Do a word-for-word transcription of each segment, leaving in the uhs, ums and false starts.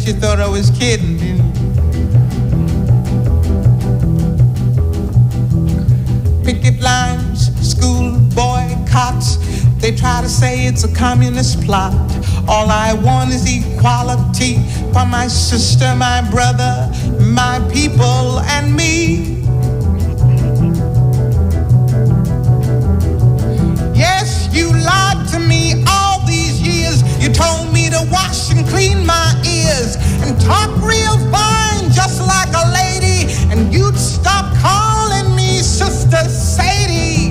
you thought I was kidding, didn't you? Picket lines, school boycotts, they try to say it's a communist plot. All I want is equality for my sister, my brother, my people, and me. Yes, you lied to me all these years. You told me to wash and clean my ears and talk real fine, just like a lady, and you'd stop calling me Sister Sadie.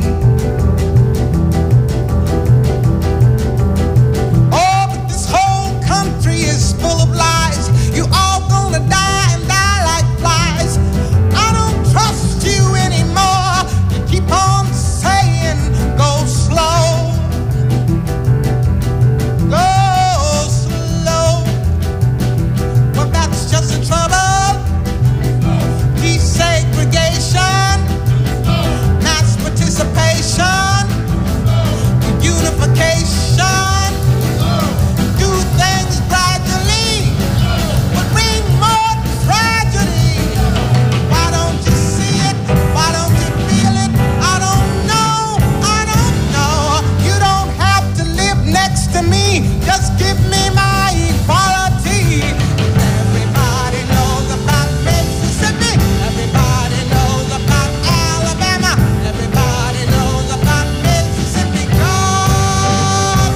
Oh, but this whole country is full of lies. You all gonna die and die like flies. I don't trust you anymore. You keep on saying, go slow. Go slow. Well, that's just the trouble. Desegregation, mass participation, unification. Do things gradually, but bring more tragedy. Why don't you see it? Why don't you feel it? I don't know. I don't know. You don't have to live next to me. Just give me my equality. Everybody knows about Mississippi. Everybody knows about Alabama. Everybody knows about Mississippi. God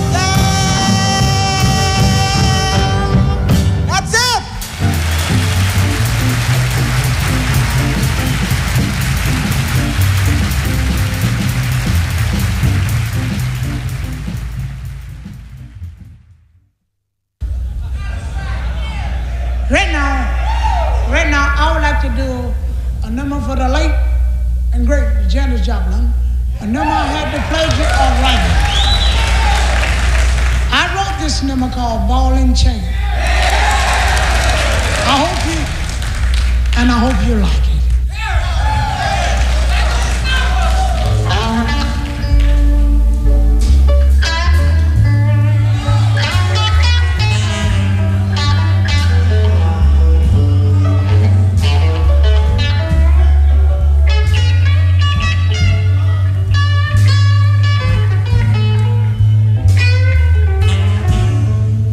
damn. That's it. Right now, right now, I would like to do a number for the late and great Janis Joplin. A number I had the pleasure of writing. I wrote this number called Ball and Chain. I hope you, and I hope you like it.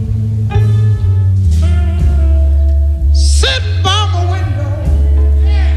Sit by the window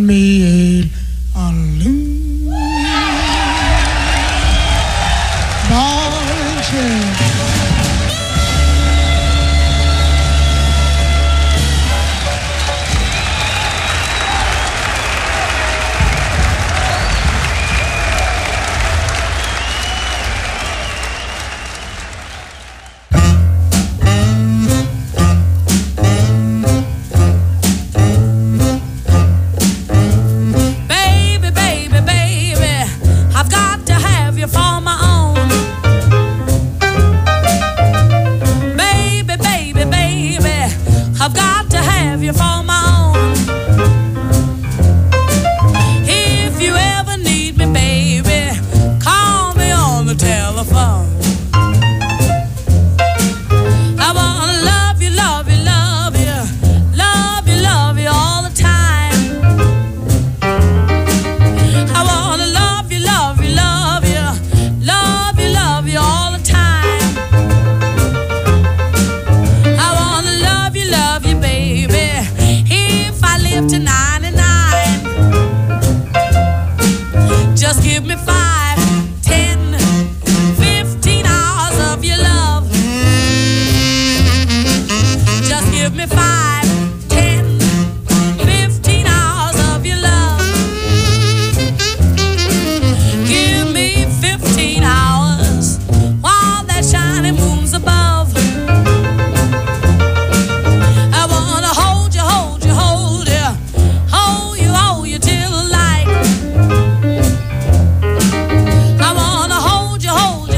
me a, a loose ball and chain.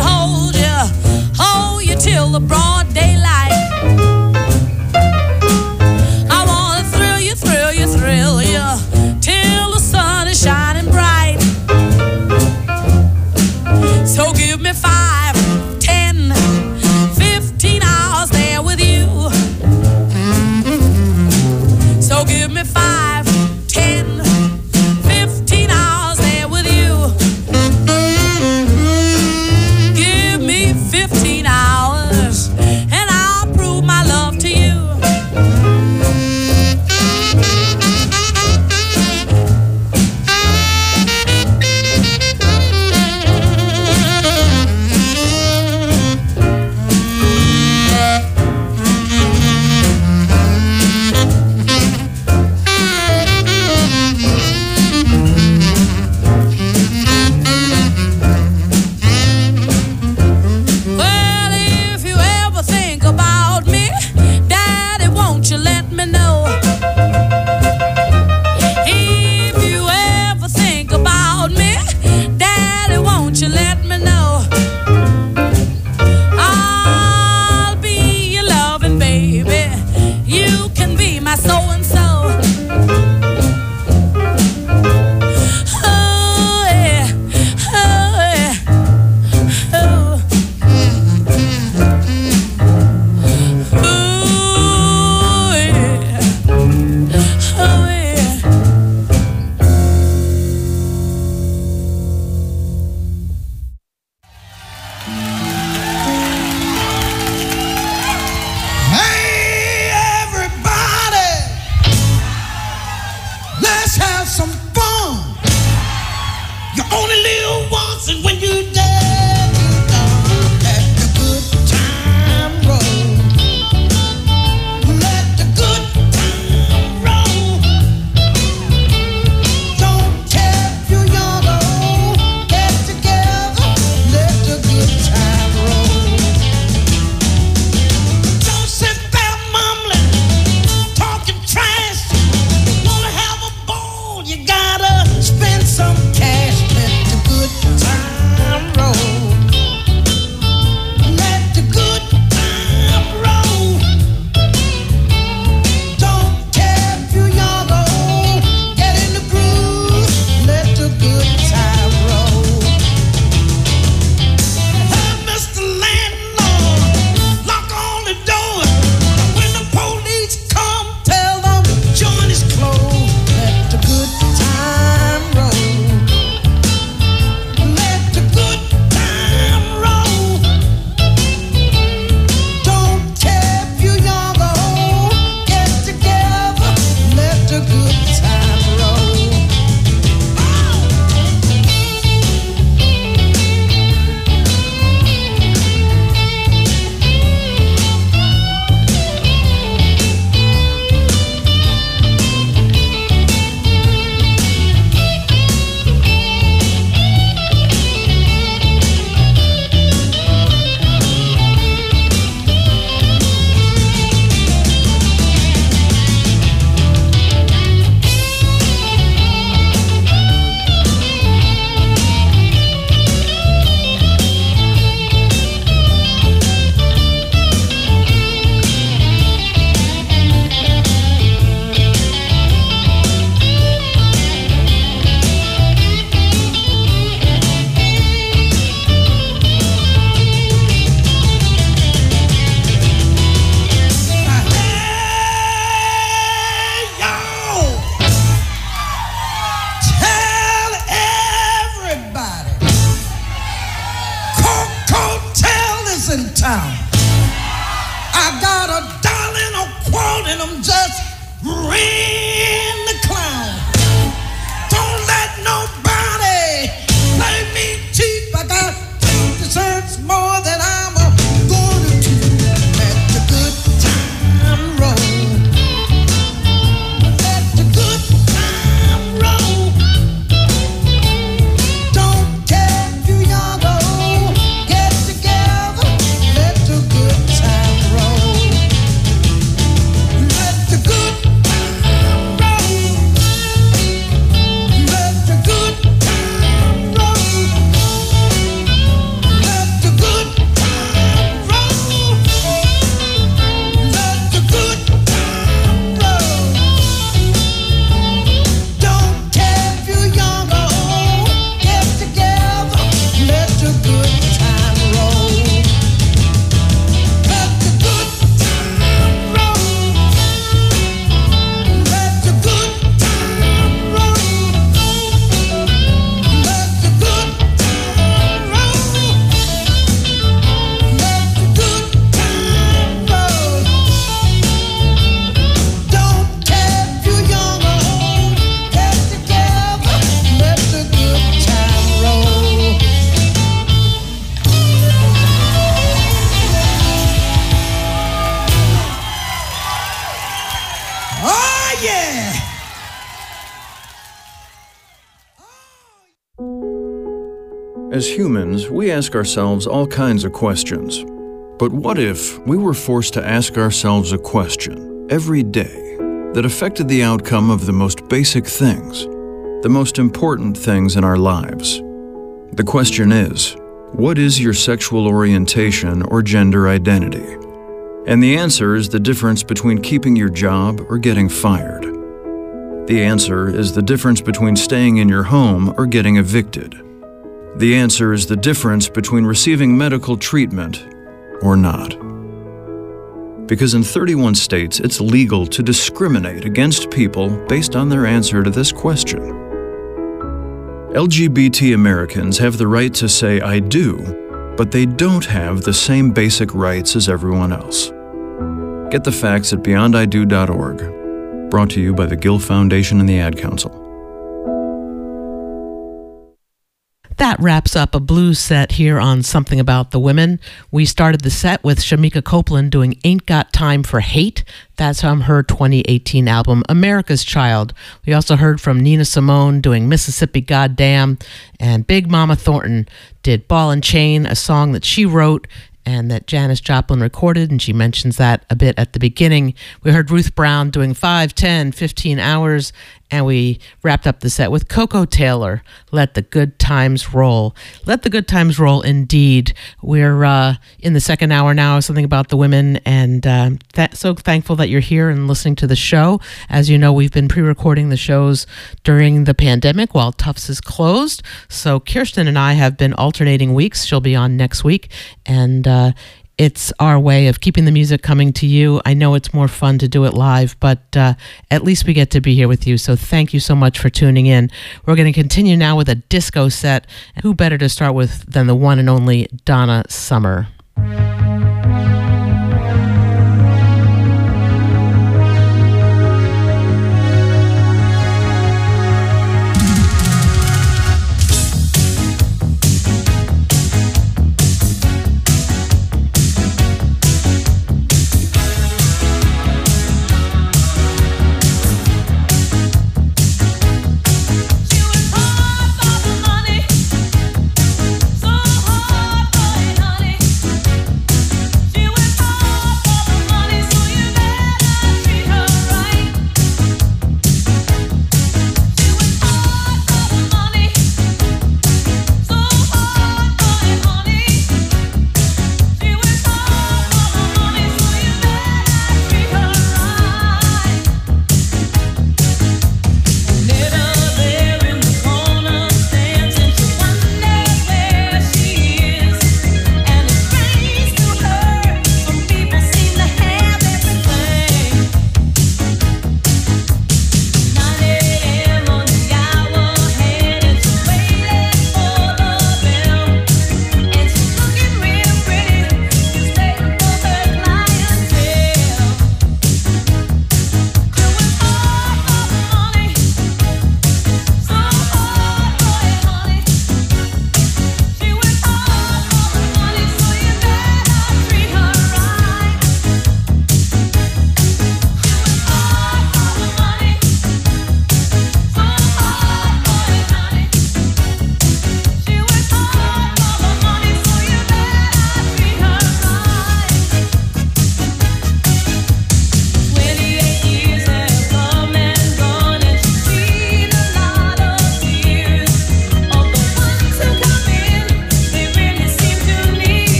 Till the broad daylight. them just ran the clown. Don't let nobody play me cheap. I got two desserts more than I'm gonna do. Let the good time roll. Let the good time roll. Don't care if you're young or old. Get together. Let the good time roll. Let the good time roll. Let the good time roll. Let the good time roll. Let the good time roll. Don't care if you're young or old. Get together. Let the good time roll. Let the good time roll. Let the good time roll. Let the good time roll. Let the good time roll. Don't care if you're young or old. Get together. Let the good time roll. Oh yeah. As humans, we ask ourselves all kinds of questions. But what if we were forced to ask ourselves a question every day that affected the outcome of the most basic things, the most important things in our lives? The question is, what is your sexual orientation or gender identity? And the answer is the difference between keeping your job or getting fired. The answer is the difference between staying in your home or getting evicted. The answer is the difference between receiving medical treatment or not. Because in thirty-one states, it's legal to discriminate against people based on their answer to this question. L G B T Americans have the right to say I do, but they don't have the same basic rights as everyone else. Get the facts at beyond I do dot org. Brought to you by the Gill Foundation and the Ad Council. That wraps up a blues set here on Something About the Women. We started the set with Shamika Copeland doing Ain't Got Time for Hate. That's from her twenty eighteen album, America's Child. We also heard from Nina Simone doing Mississippi Goddamn, and Big Mama Thornton did Ball and Chain, a song that she wrote and that Janis Joplin recorded, and she mentions that a bit at the beginning. We heard Ruth Brown doing five, ten, fifteen hours, and we wrapped up the set with Coco Taylor, Let the Good Times Roll. Let the good times roll, indeed. We're uh, in the second hour now, Something About the Women, and uh, th- so thankful that you're here and listening to the show. As you know, we've been pre-recording the shows during the pandemic while Tufts is closed, so Kirsten and I have been alternating weeks. She'll be on next week, and uh, it's our way of keeping the music coming to you. I know it's more fun to do it live, but uh, at least we get to be here with you. So thank you so much for tuning in. We're going to continue now with a disco set. Who better to start with than the one and only Donna Summer? So hard for it, honey.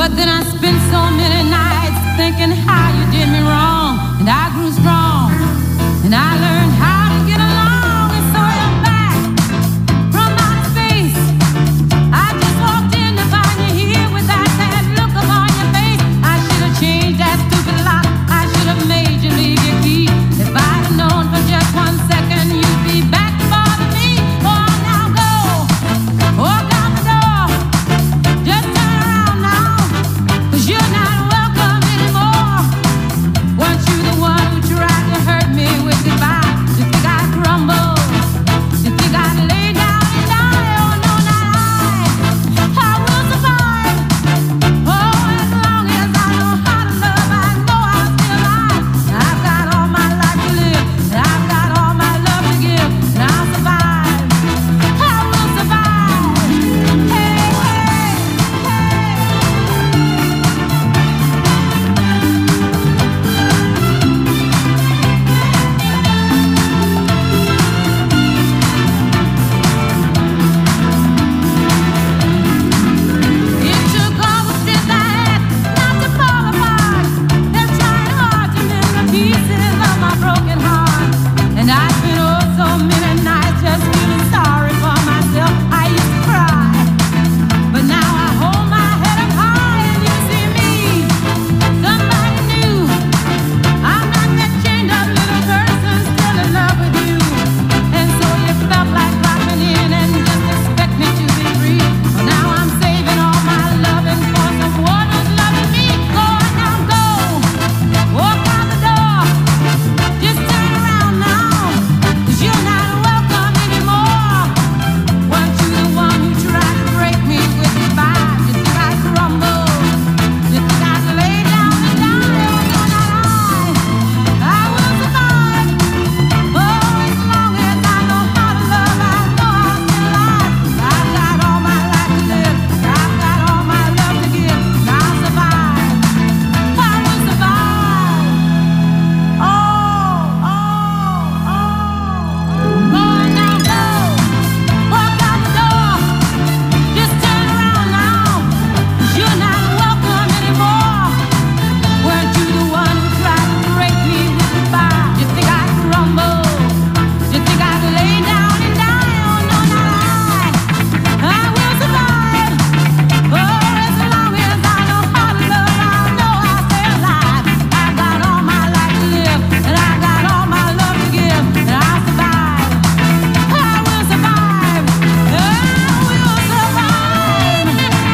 But then I spent so many nights thinking how you did me wrong, and I grew strong, and I learned how to get along, and so you're back from outer space. I just walked in to find you here with that sad look upon your face. I should have changed that stupid lock. I should have made you leave your key. If I'd have known for just one second you'd be back to bother me. Oh, now go, walk out the door, just turn around now, 'cause you're not welcome anymore. Weren't you the one who tried to hurt me with goodbye? You think I'd crumble? You think I'd lay down and die? Oh, no, not I. I will survive. Oh, as long as I know how to love, I know I'll still alive. I've got all my life to live, and I've got all my love to give, and I'll survive. I will survive. Hey, hey, hey. It took all the strength I had not to fall apart, and trying hard to mend the pieces of my broken heart. And I spent oh so many nights just feeling sorry for myself. I used to cry, but now I hold my head up high, and you see me, somebody new. I'm not that chained up little person still in love with you. And so you felt like dropping in and just expect me to be free. Well, now I'm saving all my loving for someone who's loving me. Go on now, go, walk out the door, just turn around now, 'cause you're not welcome anymore. Weren't you the one who tried to break me with goodbye? You think I'd crumble? You think I'd lay down and die? Oh, no, not I. I will survive. Oh, as long as I know how to love, I know I'll still alive. I've got all my life to live, I've got all my love to give, and I'll survive. I will survive. Oh, oh, oh. Go on now, go, walk out the door, just turn around now, 'cause you're not welcome anymore. Weren't you the one who tried to break me with goodbye? You think I'd crumble? You think I'd lay down and die? Oh, no, not I. I will survive. Oh, as long as I know how to love, I know I'll stay alive. I've got all my life to live, and I've got all my love to give, and I'll survive. I will survive. I will survive.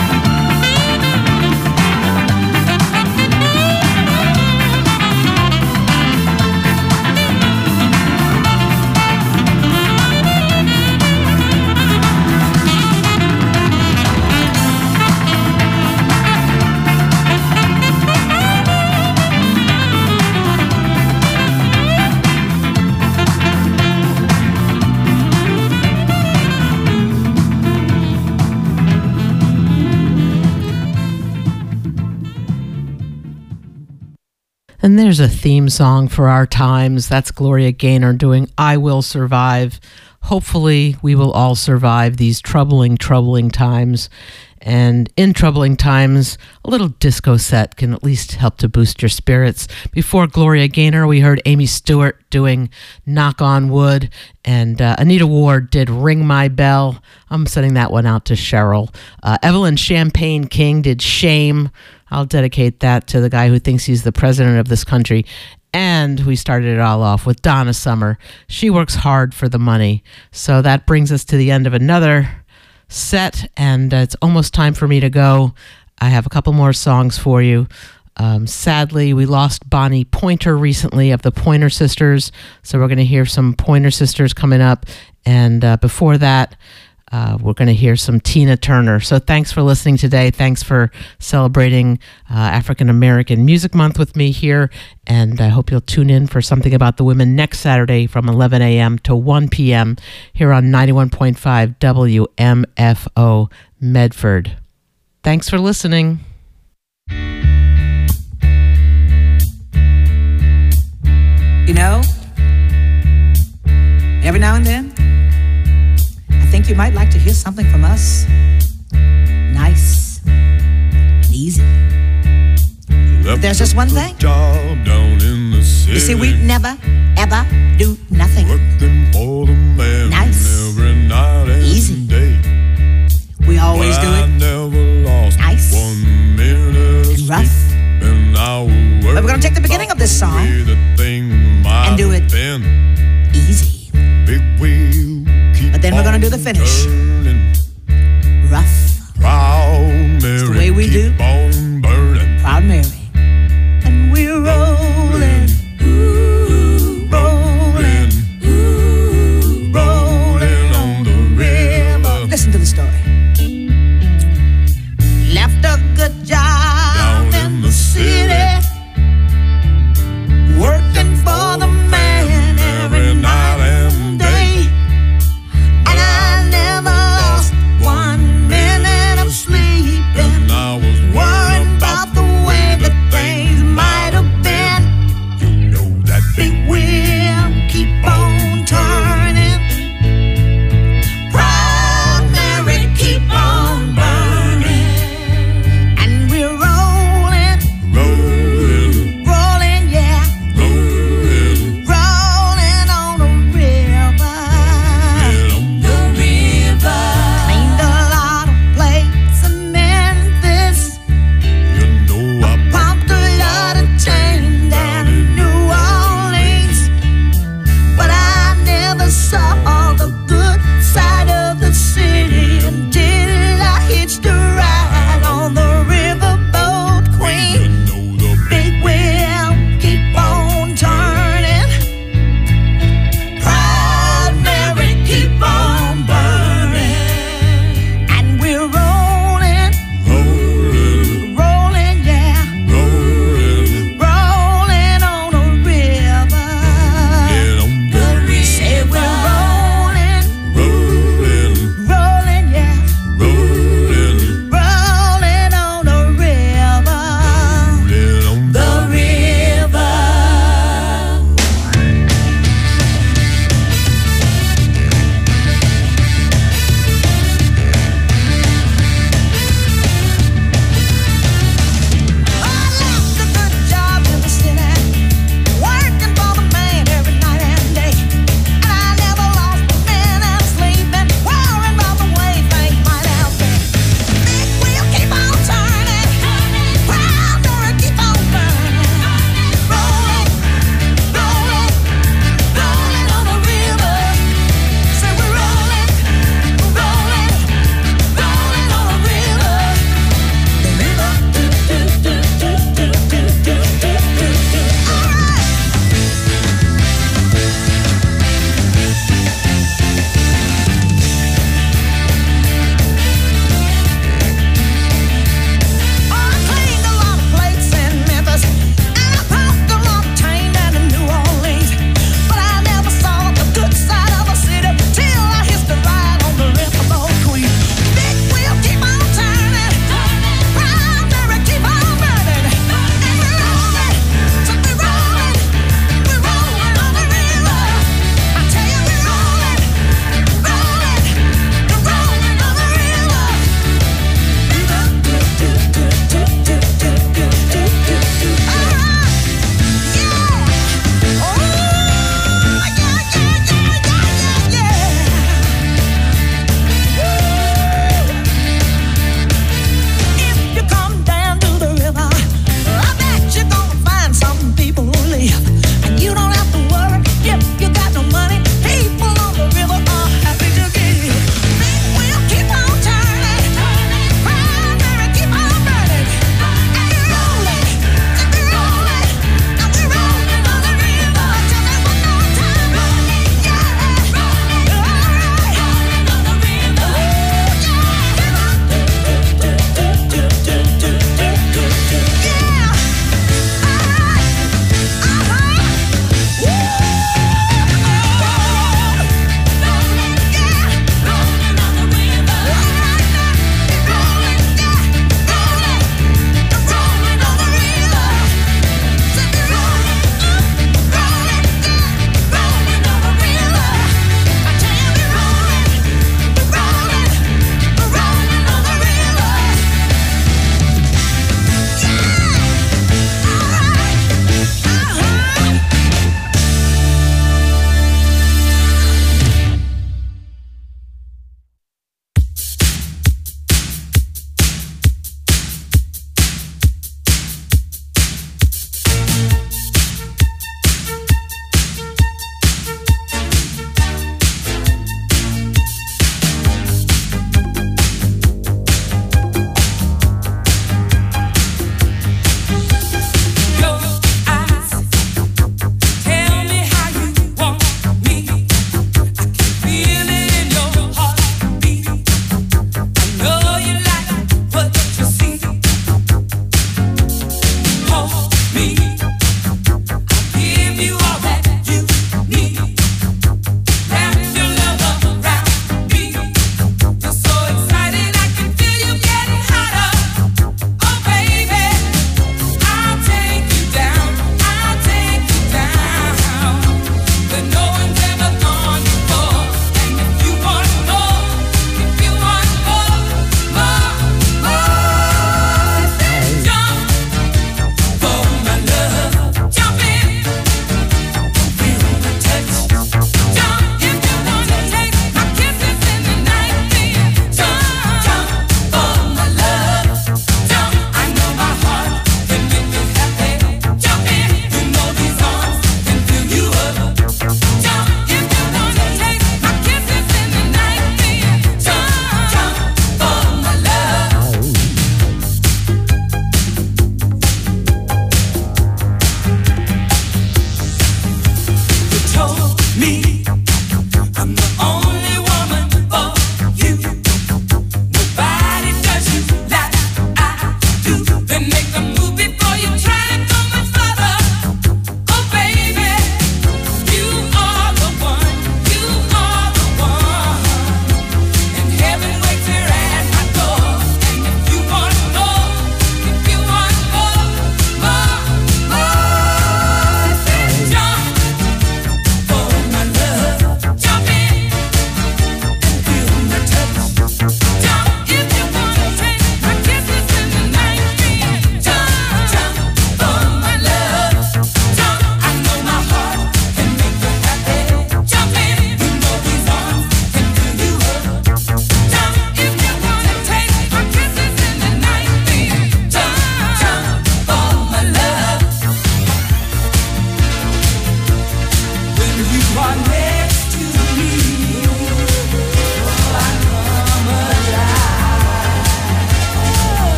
And there's a theme song for our times. That's Gloria Gaynor doing I Will Survive. Hopefully, we will all survive these troubling, troubling times. And in troubling times, a little disco set can at least help to boost your spirits. Before Gloria Gaynor, we heard Amy Stewart doing Knock on Wood, and uh, Anita Ward did Ring My Bell. I'm sending that one out to Cheryl. Uh, Evelyn Champagne King did Shame. I'll dedicate that to the guy who thinks he's the president of this country. And we started it all off with Donna Summer. She works hard for the money. So that brings us to the end of another set, and uh, it's almost time for me to go. I have a couple more songs for you. Um, sadly, we lost Bonnie Pointer recently of the Pointer Sisters, so we're going to hear some Pointer Sisters coming up. And uh, before that, uh, we're going to hear some Tina Turner. So thanks for listening today. Thanks for celebrating uh, African American Music Month with me here, and I hope you'll tune in for Something About the Women next Saturday from eleven a.m. to one p.m. here on ninety-one point five W M F O Medford. Thanks for listening. You know, every now and then, I think you might like to hear something from us. Nice and easy. Left There's just one a thing. Job down in the city. You see, we never, ever do nothing. Working for the man Nice. every night and Easy. day. We always But do I it never lost Nice. one minute of and rough. sleep. And I was But we're gonna take the beginning of this song and do it been. easy. Big wheel keep But then we're gonna do the on finish. turning. Rough, Proud Mary, way we keep do. on burning. Proud Mary. And we're rolling, ooh, rolling, ooh, rolling on the river. Listen to the story. Left a good job Down in the city. working for the man every night and day. And I never lost one minute of sleep. And I was Worrying about the way that things might have been. You know that Big wheel keep on turning. Proud Mary keep on burning. And we're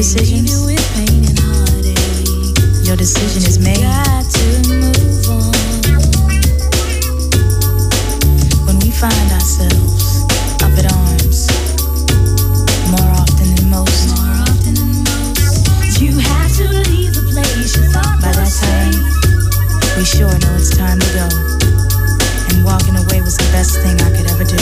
decisions. With pain and heartache. Your decision is made. Got to move on. When we find ourselves up at arms, more often than most. More often than most. You have to leave the place you thought. By that time, we sure know it's time to go. And walking away was the best thing I could ever do.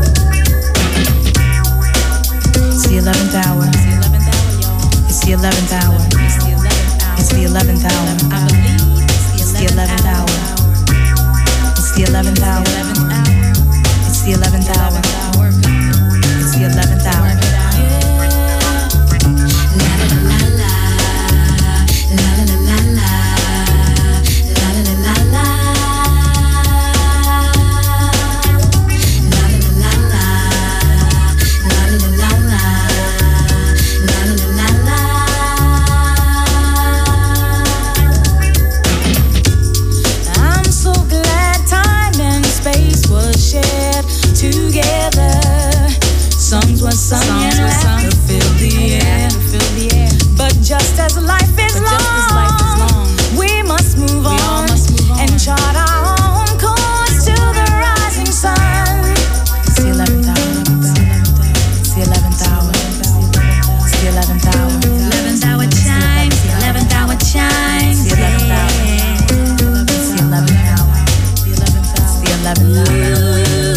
It's the eleventh hour. It's the eleventh hour. It's the eleventh hour. I believe it's the eleventh hour. It's the eleventh hour. It's the eleventh hour. It's the eleventh hour. La la la la la la la la la la la la la la. Songs were sung and laughter filled the air. But just as life is long, we must move on and chart our own course to the rising sun. It's the eleventh hour. It's the eleventh hour. It's the eleventh hour. Eleventh hour chimes. Eleventh hour chimes. It's the eleventh hour. It's the eleventh hour. It's the eleventh hour.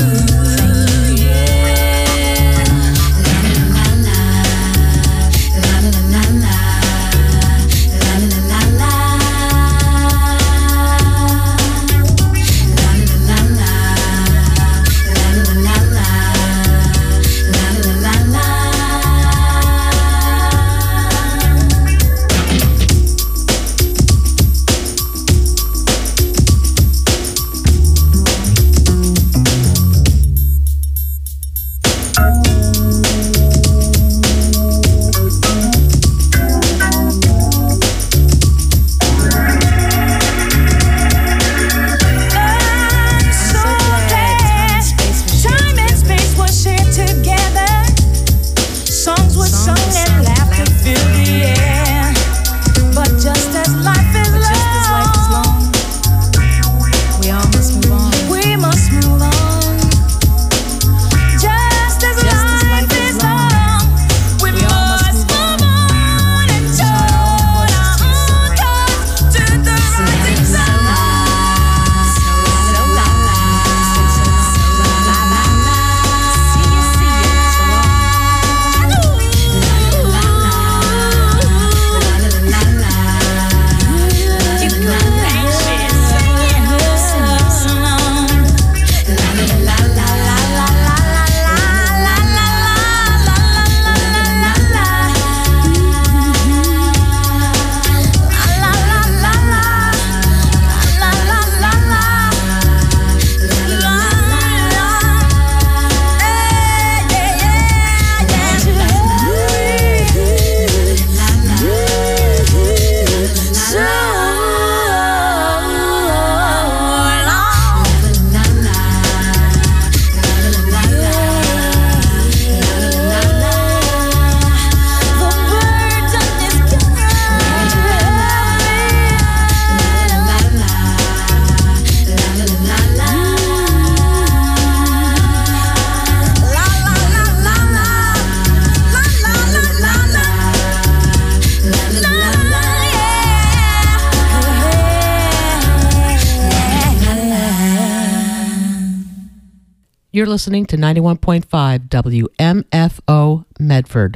You're listening to ninety-one point five W M F O Medford.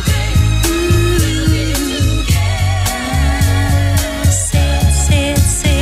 Say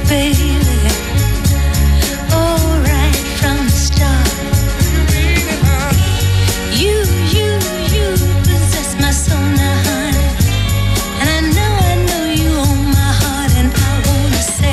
baby.